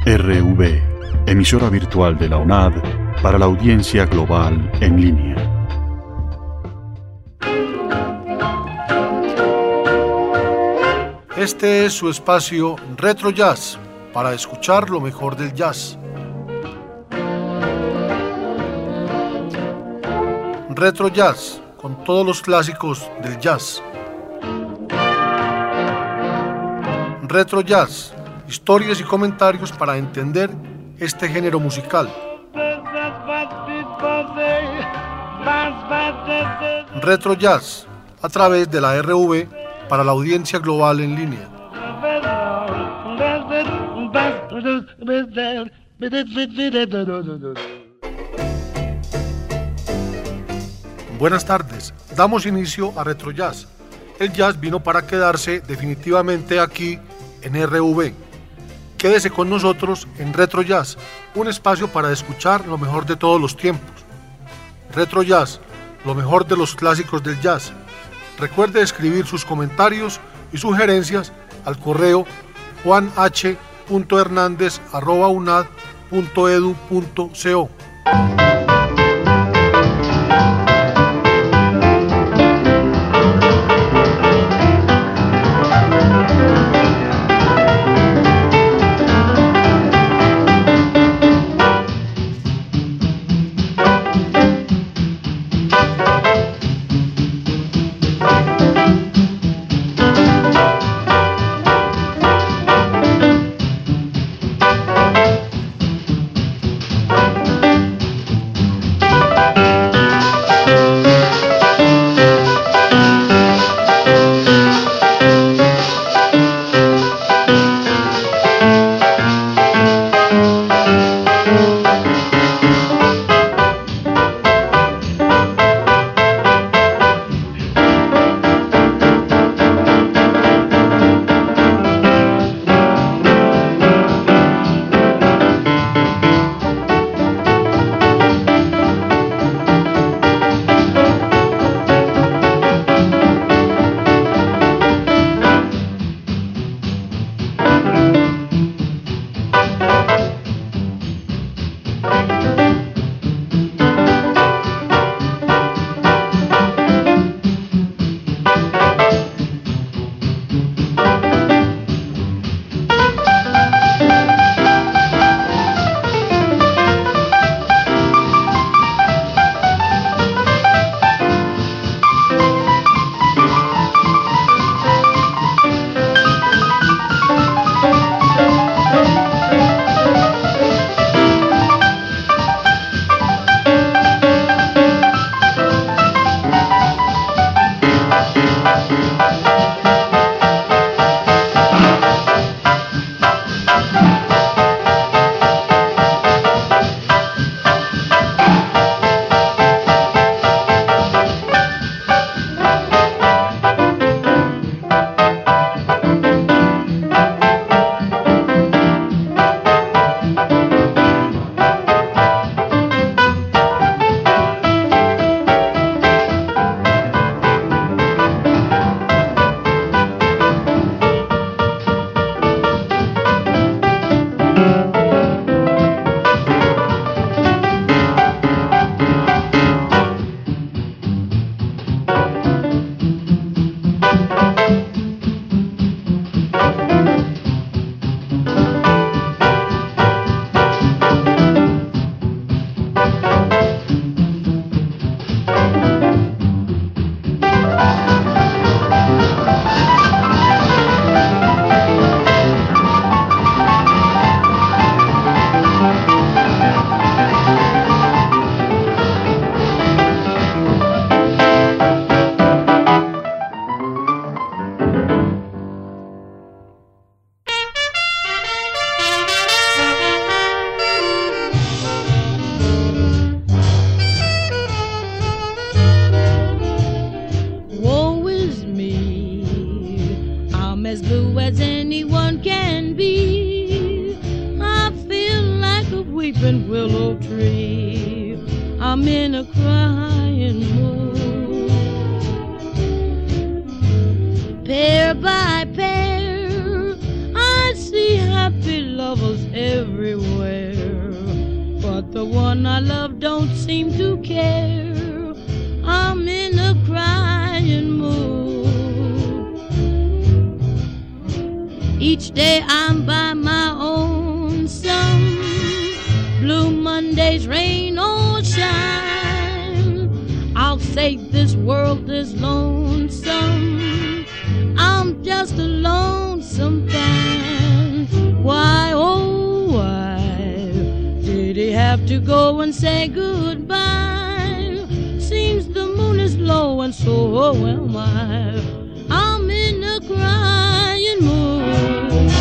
RV, emisora virtual de la UNAD para la audiencia global en línea. Este es su espacio Retro Jazz, para escuchar lo mejor del jazz. Retro Jazz, con todos los clásicos del jazz. Retro Jazz, historias y comentarios para entender este género musical. Retro Jazz, a través de la RV para la audiencia global en línea. Buenas tardes, damos inicio a Retro Jazz. El jazz vino para quedarse definitivamente aquí en RV. Quédese con nosotros en Retro Jazz, un espacio para escuchar lo mejor de todos los tiempos. Retro Jazz, lo mejor de los clásicos del jazz. Recuerde escribir sus comentarios y sugerencias al correo juanh.hernandez@unad.edu.co. I'm in a crying mood. Pair by pair, I see happy lovers every the one I love don't seem to care. I'm in a crying mood. Each day I'm by my own. Some blue Mondays, rain or shine, I'll say this world is lonesome. I'm just a lonesome fan. Why, oh why did he have to go and say goodbye? Seems the moon is low and so am I. I'm in a crying mood.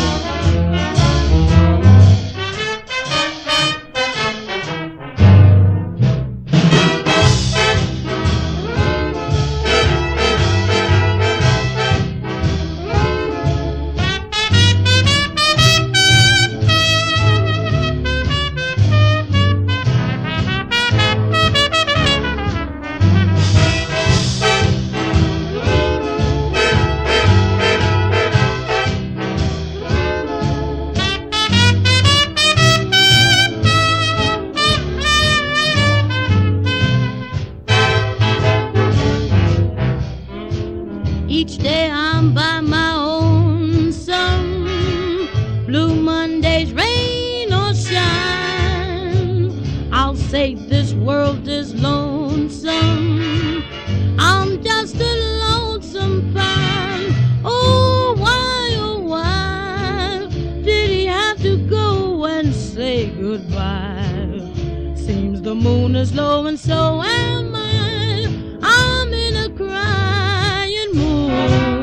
Each day I'm by my own. Some blue Mondays, rain or shine, I'll say this world is lonesome. I'm just a lonesome fan. Oh why did he have to go and say goodbye? Seems the moon is low and so am I. I'm in a crying mood.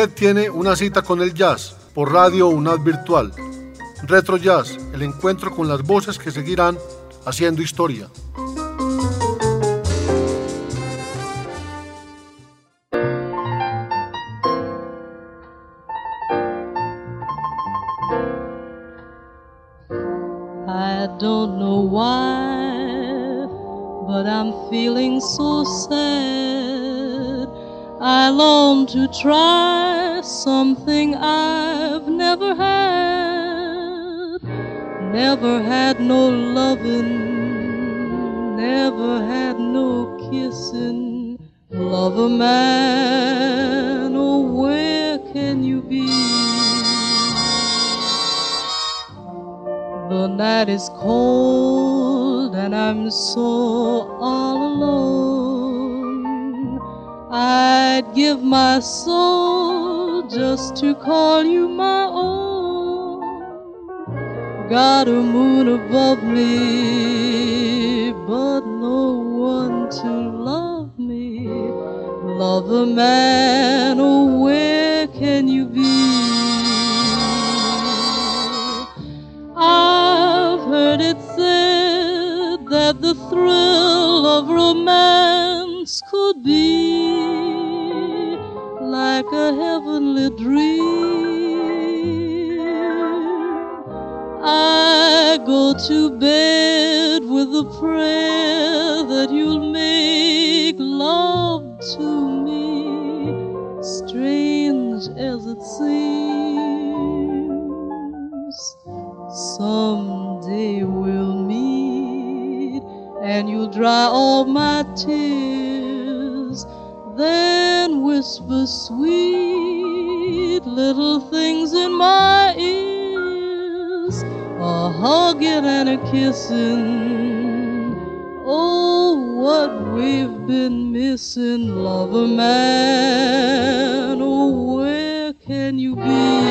Usted tiene una cita con el jazz por Radio UNAD Virtual. Retro Jazz, el encuentro con las voces que seguirán haciendo historia. I don't know why, but I'm feeling so sad. I long to try something I've never had. Never had no loving, never had no kissing. Lover man, oh where can you be? The night is cold and I'm so all alone. I'd give my soul just to call you my own. Got a moon above me, but no one to love me. Lover man, oh where can you be? I've heard it said that the thrill of romance could be like a heavenly dream. I go to bed with a prayer that you'll make love to me, strange as it seems. Someday we'll meet and you'll dry all my tears, then whisper sweet little things in my ears, a hugging and a kissing. Oh, what we've been missing, lover man, oh where can you be?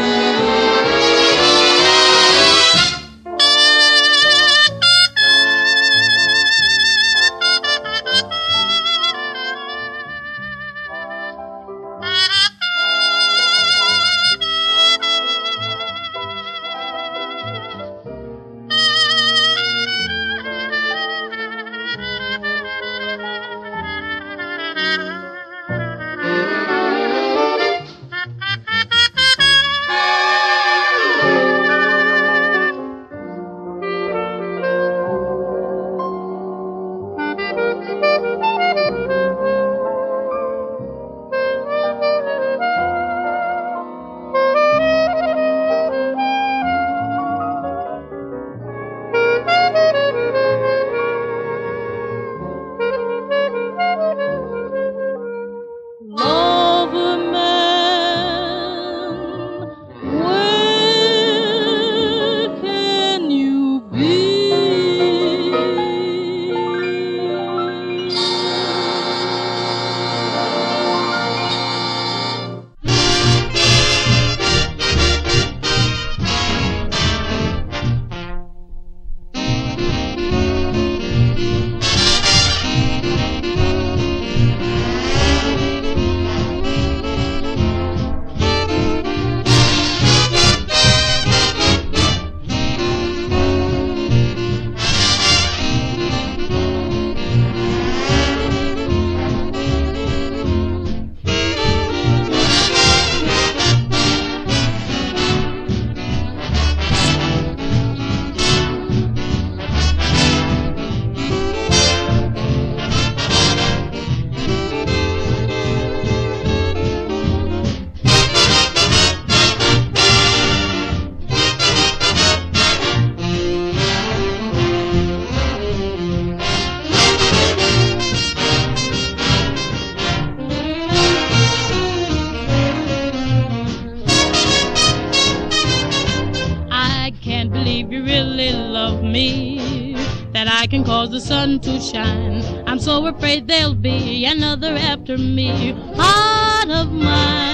I can cause the sun to shine. I'm so afraid there'll be another after me, heart of mine.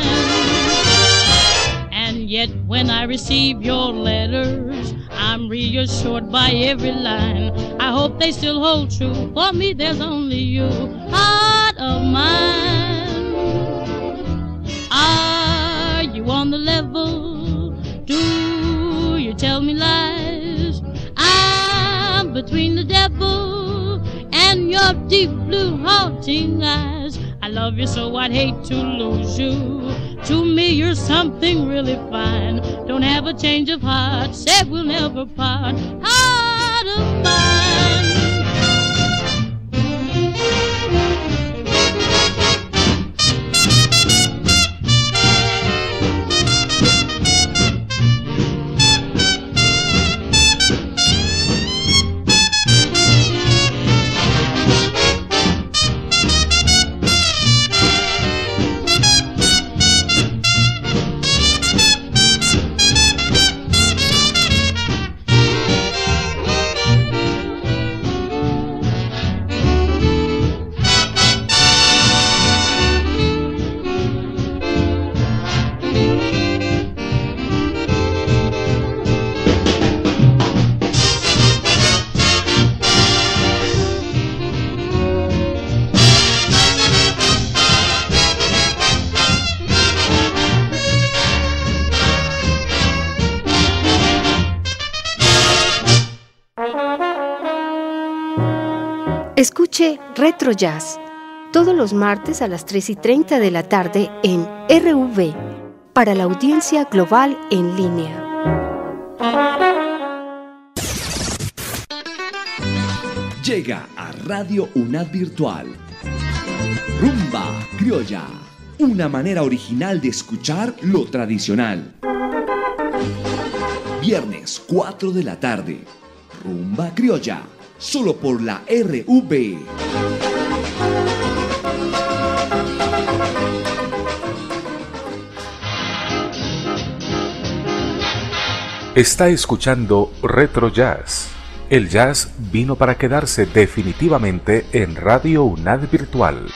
And yet when I receive your letters, I'm reassured by every line. I hope they still hold true. For me there's only you, heart of mine. Are on the level. Do you tell me lies? I'm between the devil and your deep blue haunting eyes. I love you so I'd hate to lose you. To me you're something really fine. Don't have a change of heart, said we'll never part. Heart of mine. Escuche Retro Jazz todos los martes a las 3:30 de la tarde en RV para la audiencia global en línea. Llega a Radio UNAD Virtual Rumba Criolla, una manera original de escuchar lo tradicional. Viernes 4 de la tarde, Rumba Criolla, solo por la RV. Está escuchando Retro Jazz. El jazz vino para quedarse definitivamente en Radio UNAD Virtual.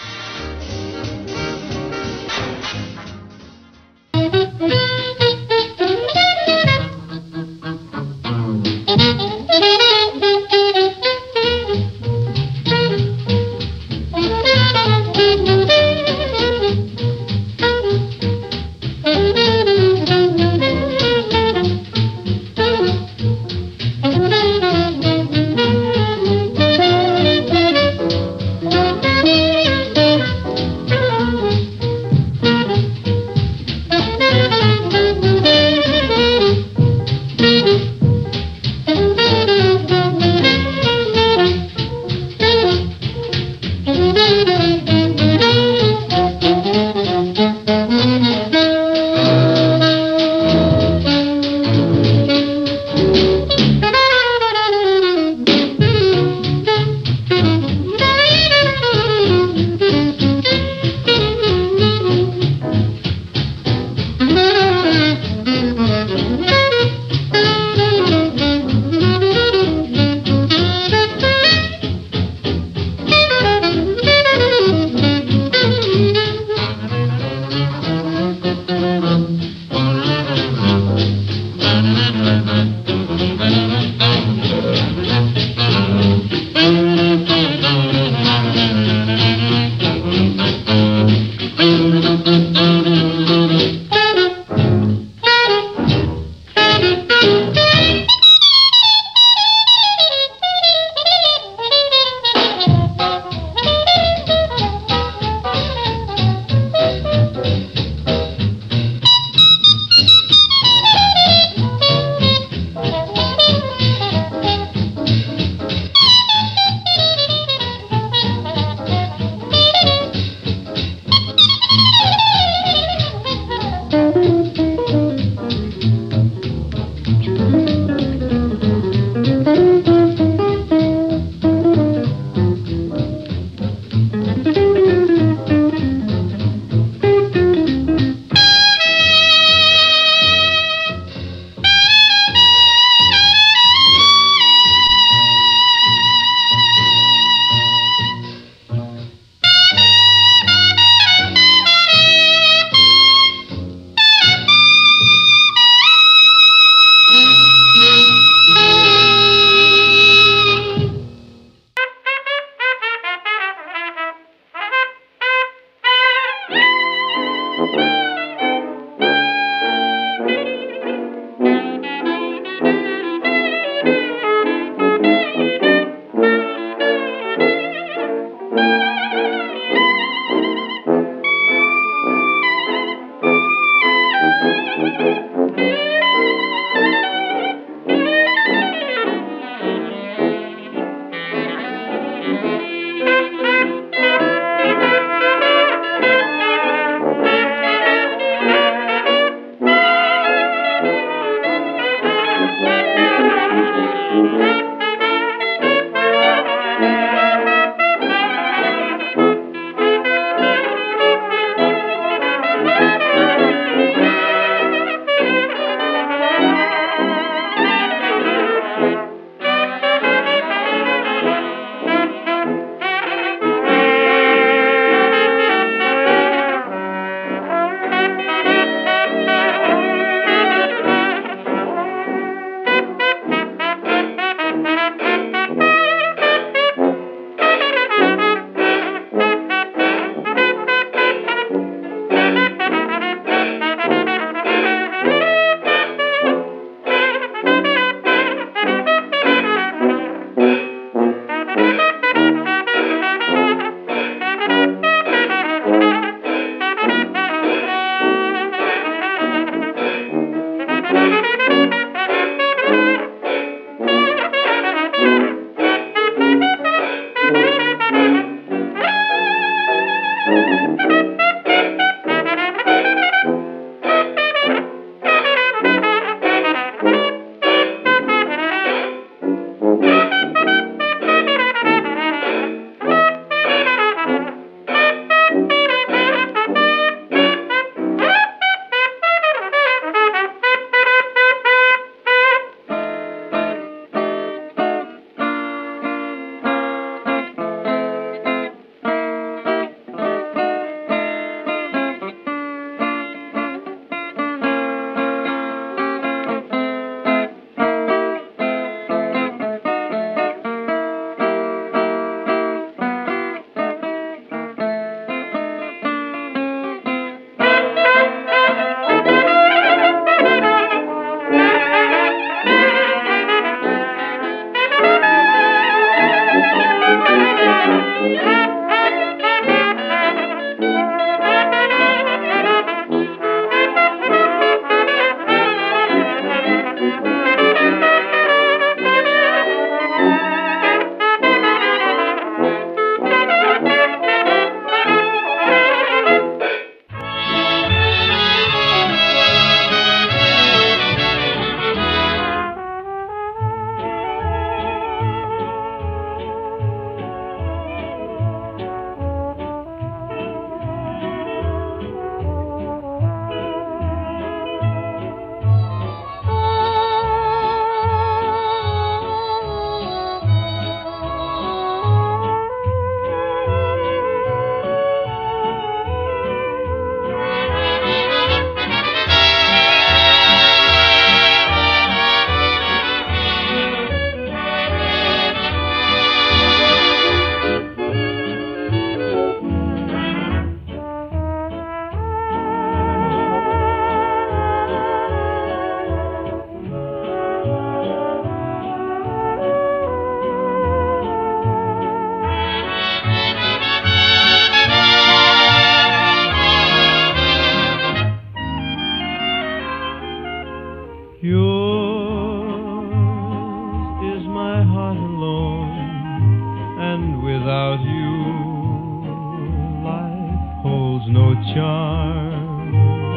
charm.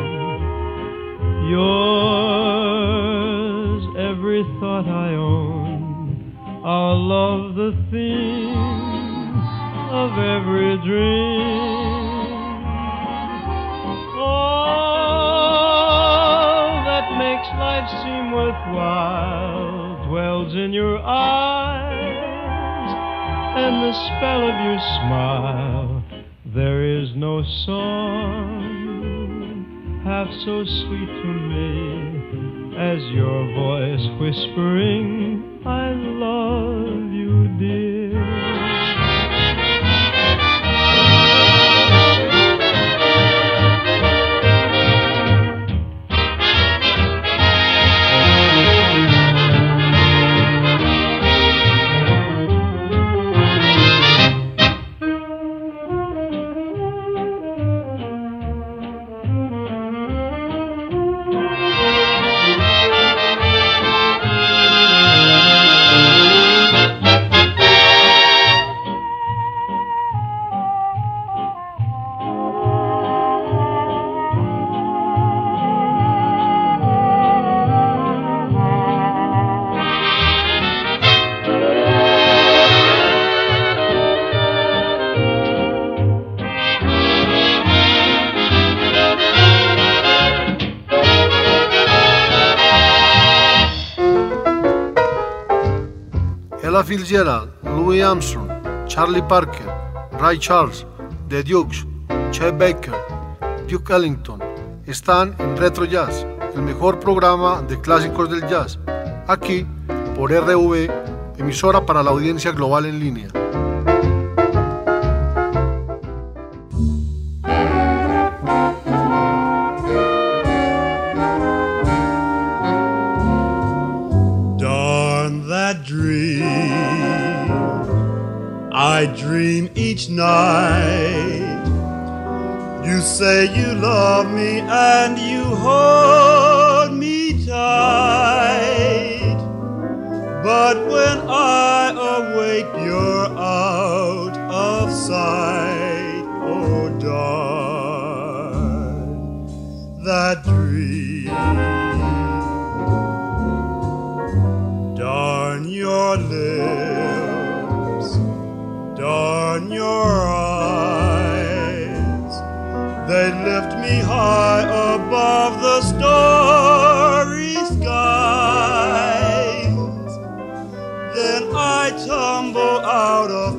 Yours, every thought I own, our love the theme of every dream. All that makes life seem worthwhile dwells in your eyes and the spell of your smile. There is no song half so sweet to me as your voice whispering, I love you, dear. Ella Fitzgerald, Louis Armstrong, Charlie Parker, Ray Charles, The Dukes, Chet Baker, Duke Ellington están en Retro Jazz, el mejor programa de clásicos del jazz, aquí por RV, emisora para la audiencia global en línea. Darn that dream I dream each night. You say you love me and you hold me tight, but when I awake you're out of sight. Oh darn that dream, darn your lips, darn your eyes. They lift me high above the starry skies. Then I tumble out of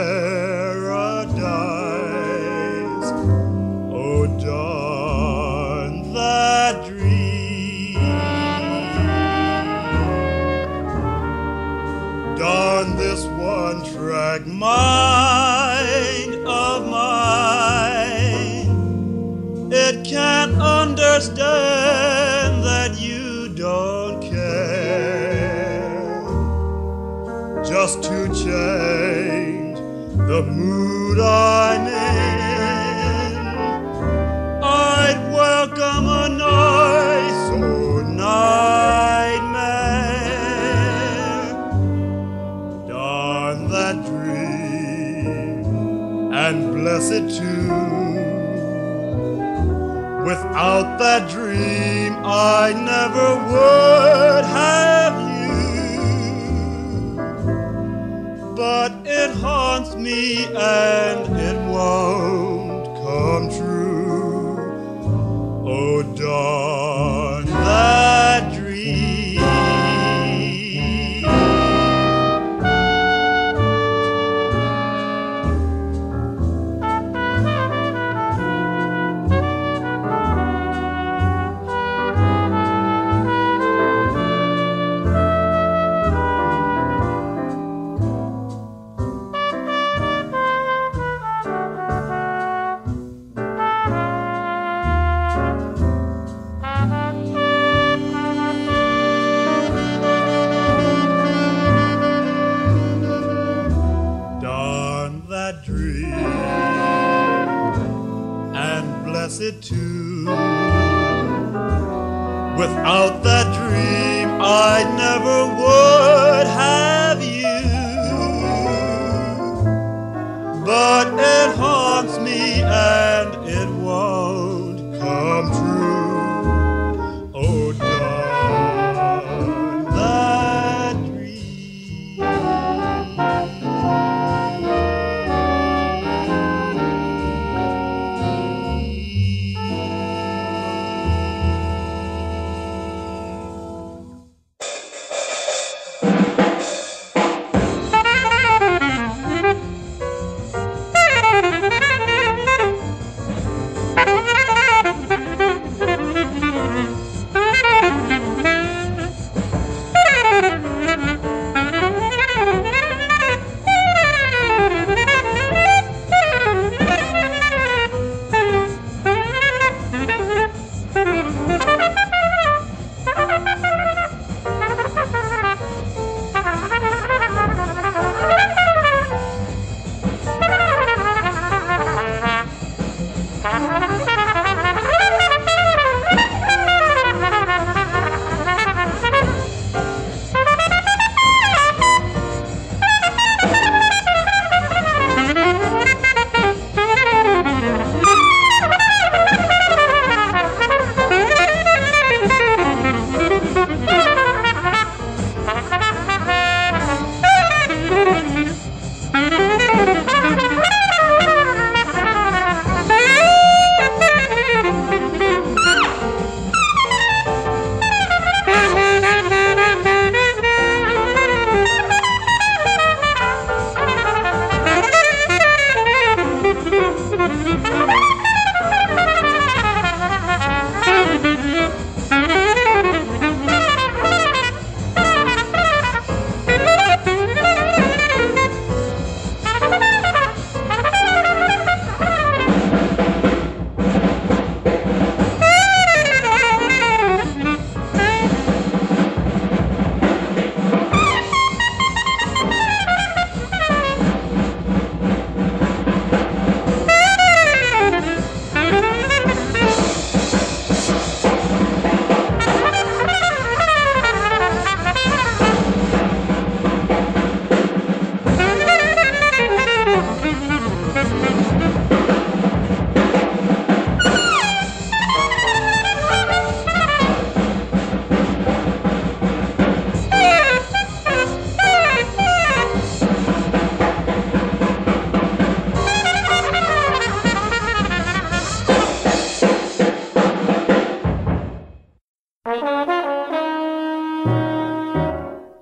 paradise. Oh, darn that dream, darn this one-track mind of mine. It can't understand that you don't care. Just to change the mood I'm in, I'd welcome a nice old nightmare. Darn that dream, and bless it too. Without that dream, I never would have you. But it haunts me and it won't come true. Oh, darn that dream. It too. Without that dream, I never would have you. But it haunts me and it won't come true. Oh, darn that dream.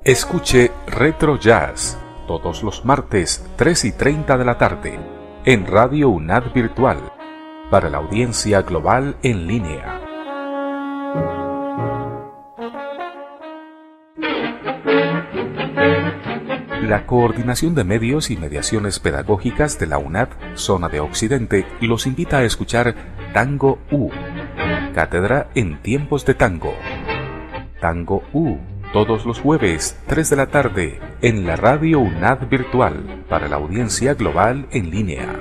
Escuche Retro Jazz todos los martes 3:30 de la tarde en Radio UNAD Virtual para la audiencia global en línea. La Coordinación de Medios y Mediaciones Pedagógicas de la UNAD, Zona de Occidente, los invita a escuchar Tango U, Cátedra en Tiempos de Tango. Tango U, todos los jueves, 3 de la tarde, en la Radio UNAD Virtual, para la audiencia global en línea.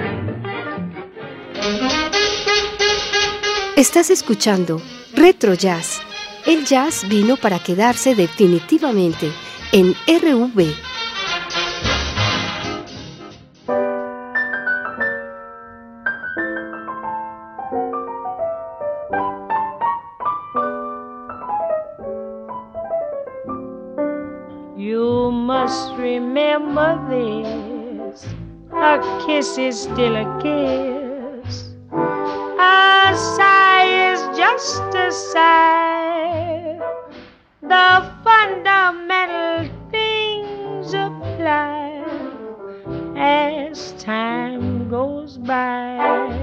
Estás escuchando Retro Jazz. El jazz vino para quedarse definitivamente en RV. You must remember this, a kiss is still a kiss, a sigh is just a sigh, the fundamental things apply as time goes by.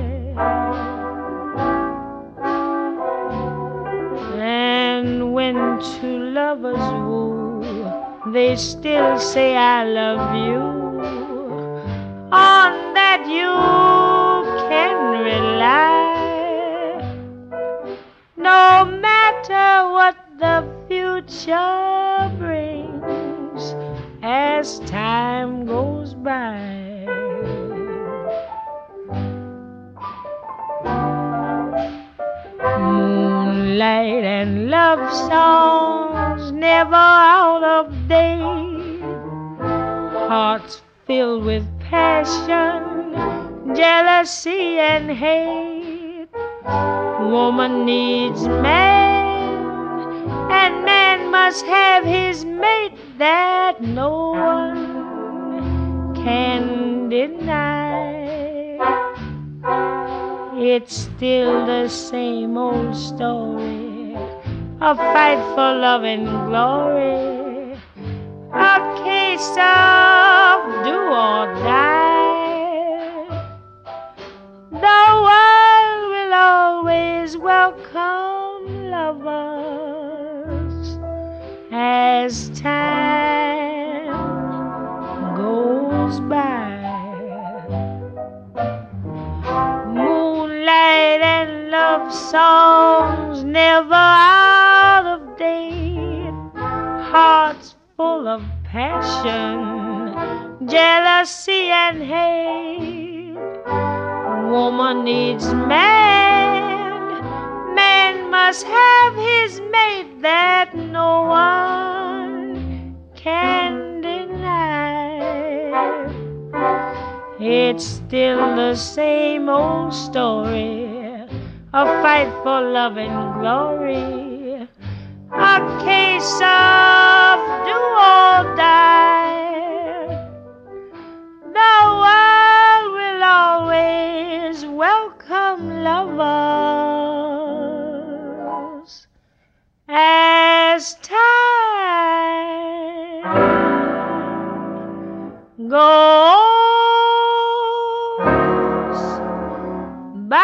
And when two lovers woo, they still say I love you. On that you can rely. No matter what the future brings as time goes by. Moonlight and love songs never out of date, hearts filled with passion, jealousy and hate. Woman needs man, and man must have his mate that no one can deny. It's still the same old story, a fight for love and glory, a case of do or die. The world will always welcome lovers as time goes by. Moonlight and love songs never out of date, hearts full of passion, jealousy and hate. Woman needs man, man must have his mate that no one can deny. It's still the same old story, a fight for love and glory, a case of do or die. The world will always welcome lovers as time goes by.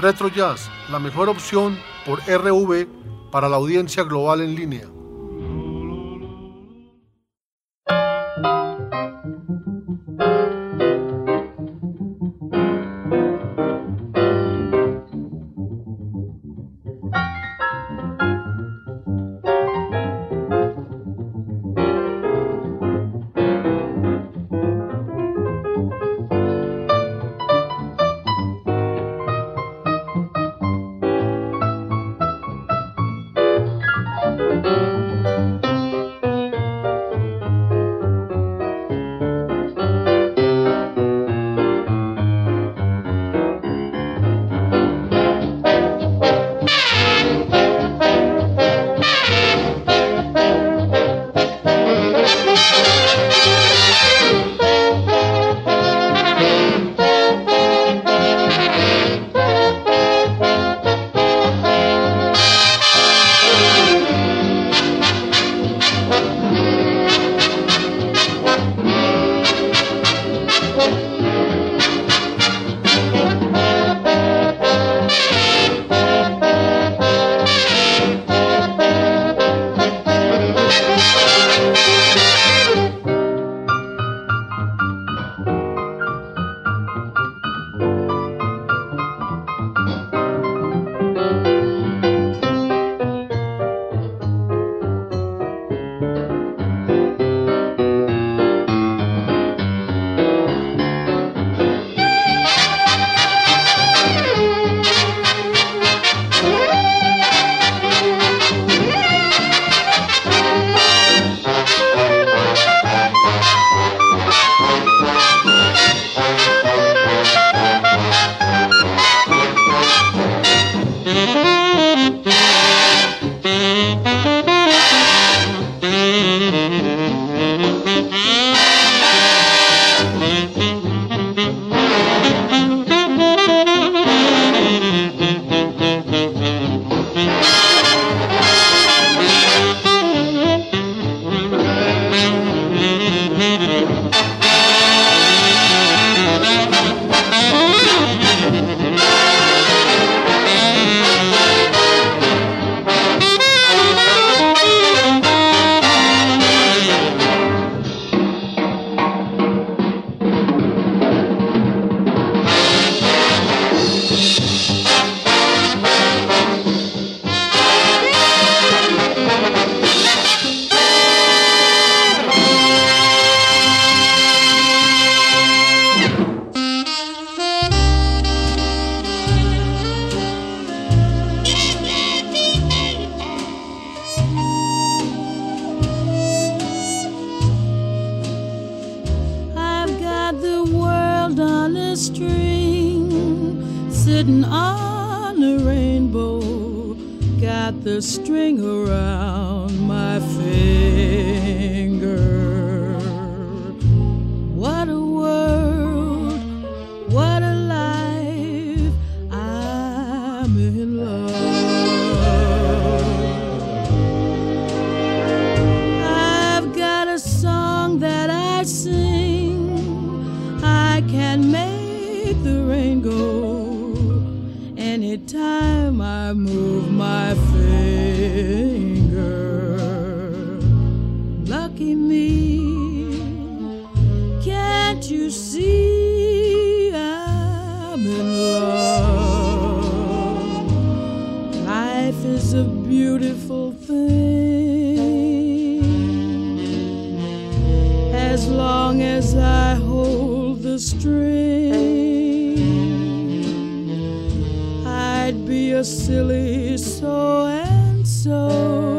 Retro Jazz, la mejor opción por RV para la audiencia global en línea. sitting on a rainbow, got the string around my finger. What a world, what a life, I'm in love. I've got a song that I sing, I can make the rain go anytime I move my finger. Lucky me, can't you see I'm in love? Life is a beautiful thing as long as I hold the string. I'd be a silly so-and-so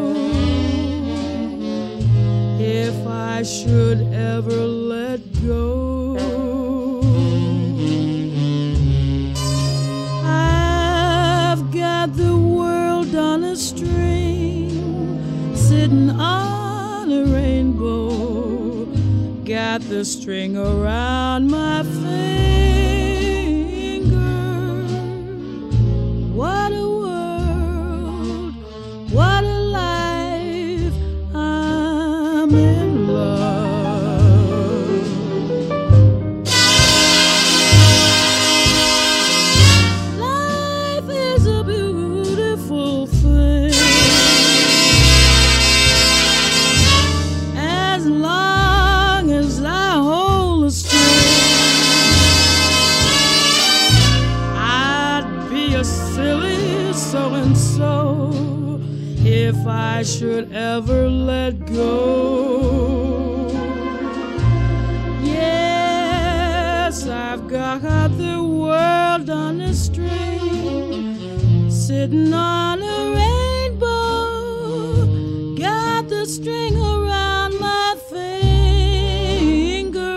if I should ever let go. I've got the world on a string, sitting on a rainbow, got the string around my finger. What a world, what a life, I'm in love. Life should ever let go. Yes, I've got the world on a string, sitting on a rainbow, got the string around my finger.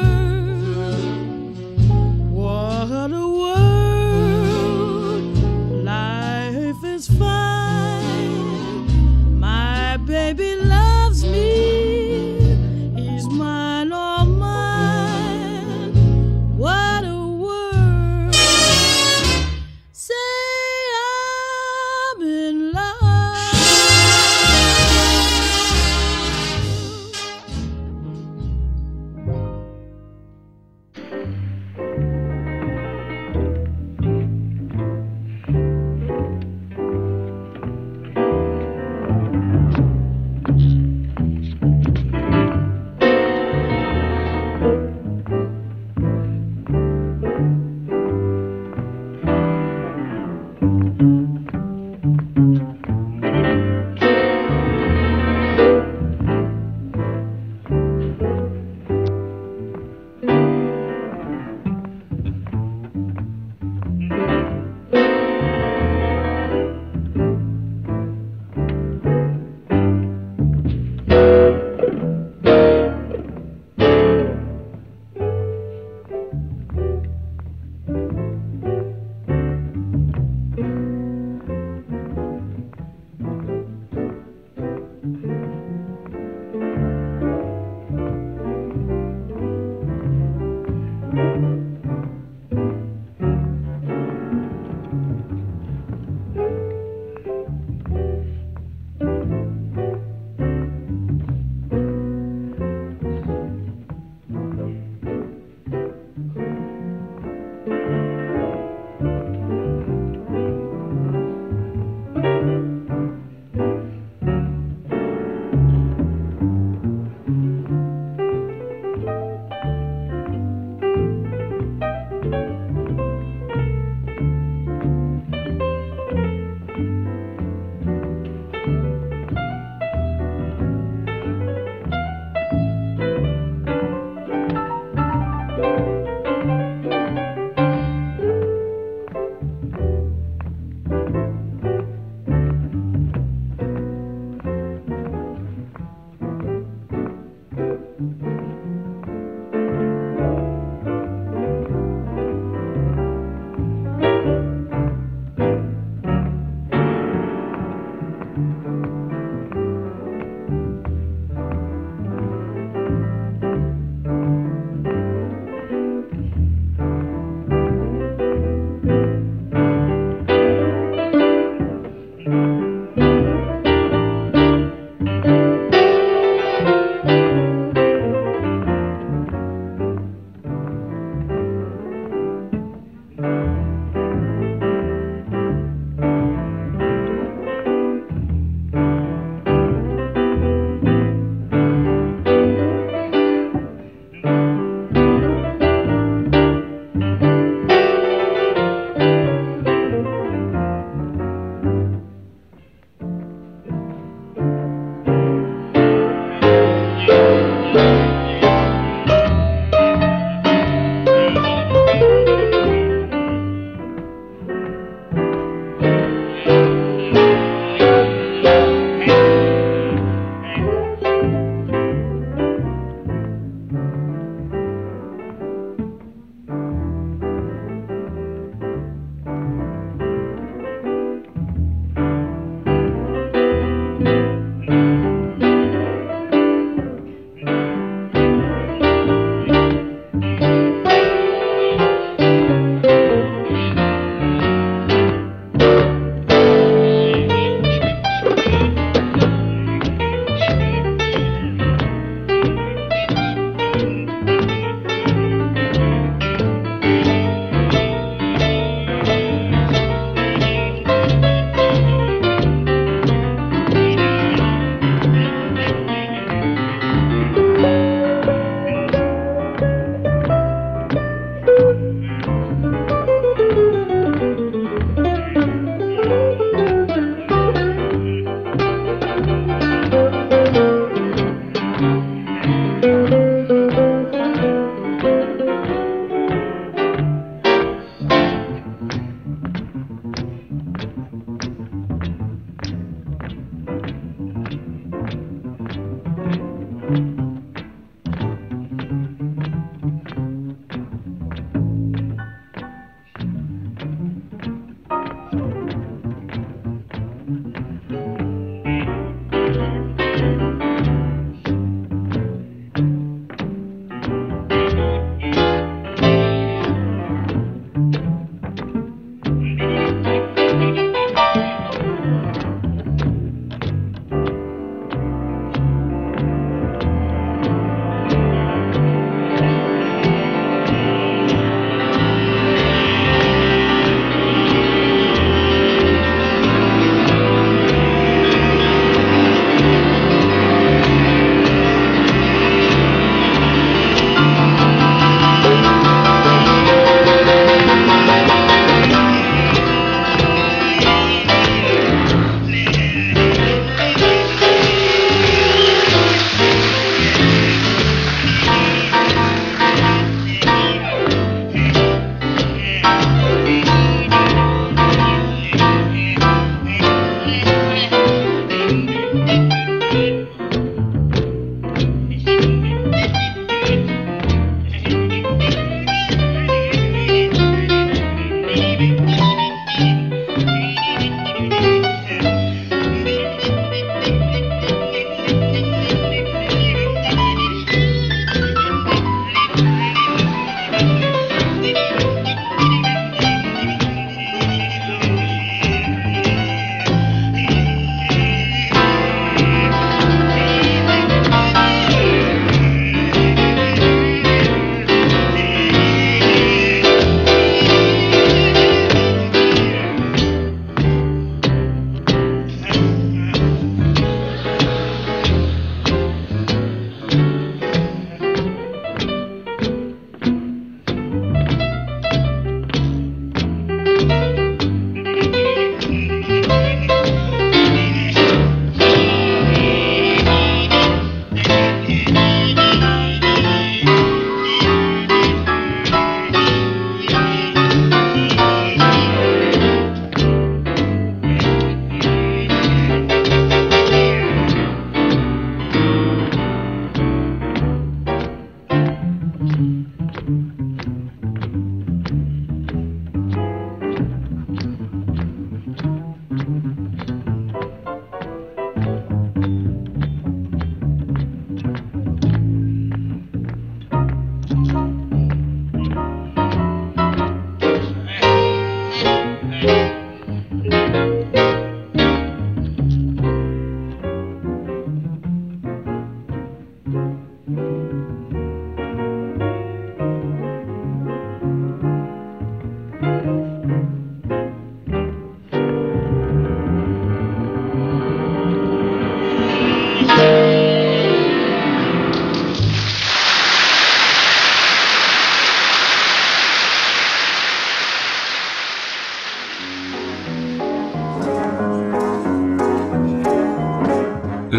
What a world, life is fine, my baby loves me, he's mine, all mine. What a world. Say I'm in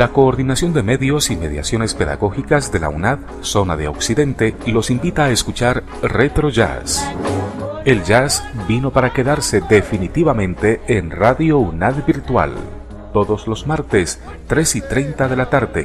La Coordinación de Medios y Mediaciones Pedagógicas de la UNAD, Zona de Occidente, los invita a escuchar Retro Jazz. El jazz vino para quedarse definitivamente en Radio UNAD Virtual, todos los martes, 3:30 de la tarde.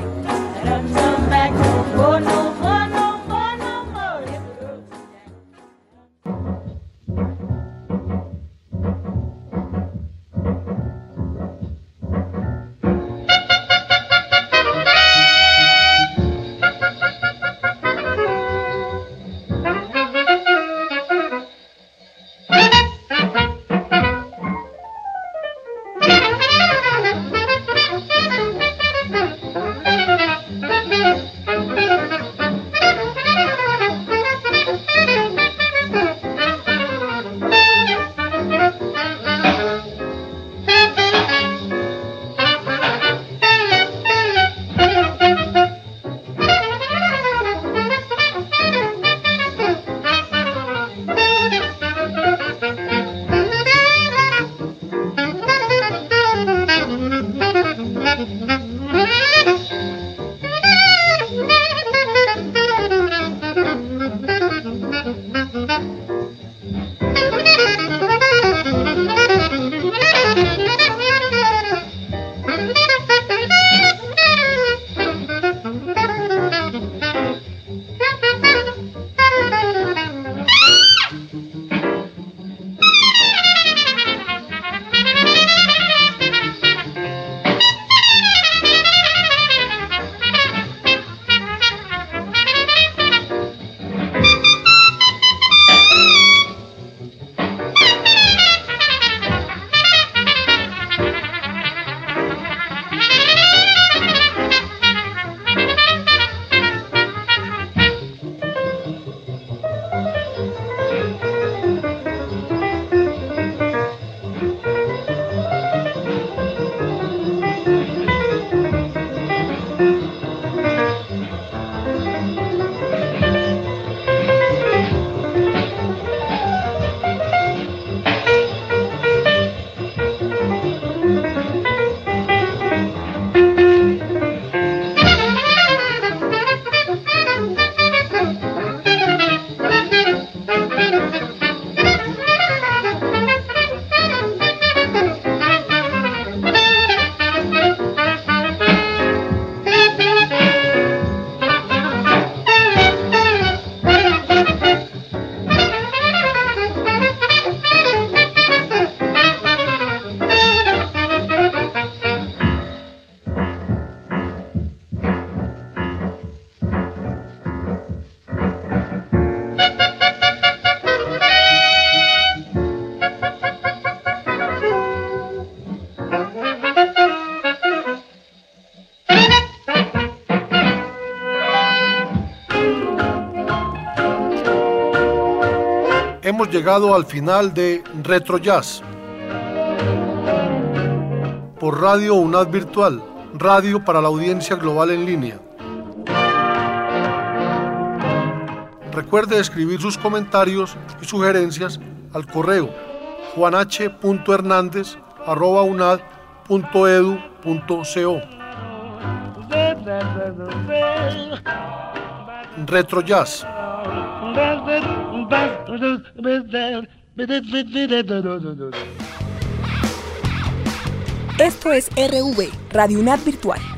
Hemos llegado al final de Retro Jazz por Radio UNAD Virtual, radio para la audiencia global en línea. Recuerde escribir sus comentarios y sugerencias al correo juanh.hernandez@unad.edu.co. Retro Jazz. Esto es RV, Radio UNAD Virtual.